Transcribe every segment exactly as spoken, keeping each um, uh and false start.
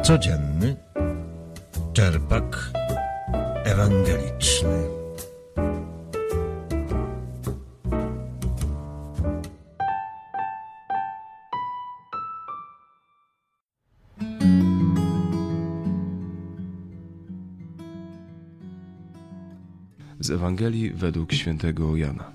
Codzienny czerpak ewangeliczny. Z Ewangelii według świętego Jana.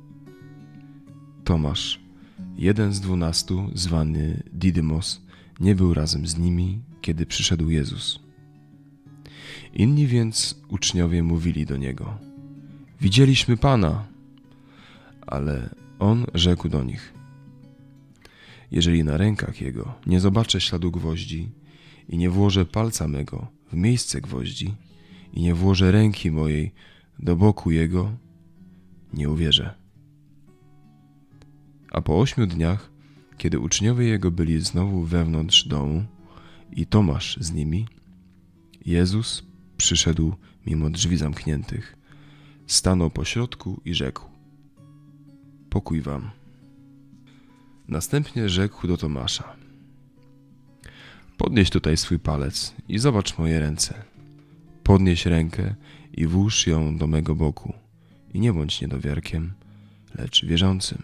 Tomasz, jeden z dwunastu, zwany Didymos, nie był razem z nimi, kiedy przyszedł Jezus. Inni więc uczniowie mówili do Niego: widzieliśmy Pana. Ale On rzekł do nich: jeżeli na rękach Jego nie zobaczę śladu gwoździ i nie włożę palca mego w miejsce gwoździ i nie włożę ręki mojej do boku Jego, nie uwierzę. A po ośmiu dniach, kiedy uczniowie Jego byli znowu wewnątrz domu i Tomasz z nimi, Jezus przyszedł mimo drzwi zamkniętych, stanął pośrodku i rzekł: pokój wam. Następnie rzekł do Tomasza: podnieś tutaj swój palec i zobacz moje ręce. Podnieś rękę i włóż ją do mego boku i nie bądź niedowiarkiem, lecz wierzącym.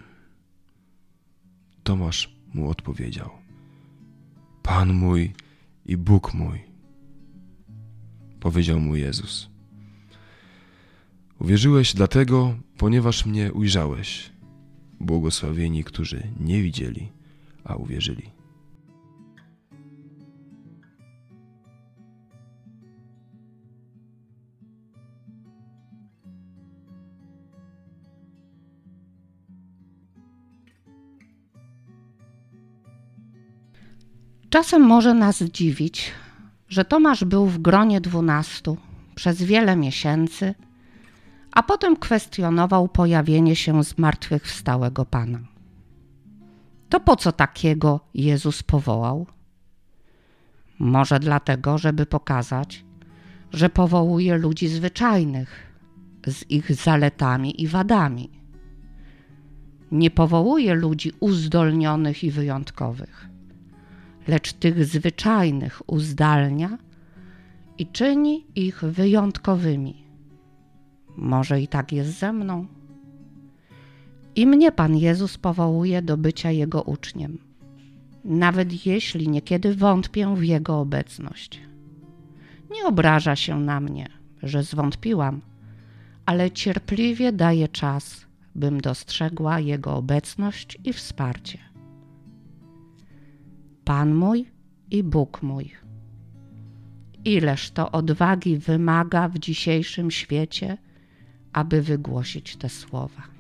Tomasz mu odpowiedział: Pan mój i Bóg mój. Powiedział mu Jezus: uwierzyłeś dlatego, ponieważ mnie ujrzałeś. Błogosławieni, którzy nie widzieli, a uwierzyli. Czasem może nas dziwić, że Tomasz był w gronie dwunastu przez wiele miesięcy, a potem kwestionował pojawienie się zmartwychwstałego Pana. To po co takiego Jezus powołał? Może dlatego, żeby pokazać, że powołuje ludzi zwyczajnych, z ich zaletami i wadami. Nie powołuje ludzi uzdolnionych i wyjątkowych, lecz tych zwyczajnych uzdalnia i czyni ich wyjątkowymi. Może i tak jest ze mną. I mnie Pan Jezus powołuje do bycia Jego uczniem, nawet jeśli niekiedy wątpię w Jego obecność. Nie obraża się na mnie, że zwątpiłam, ale cierpliwie daje czas, bym dostrzegła Jego obecność i wsparcie. Pan mój i Bóg mój. Ileż to odwagi wymaga w dzisiejszym świecie, aby wygłosić te słowa.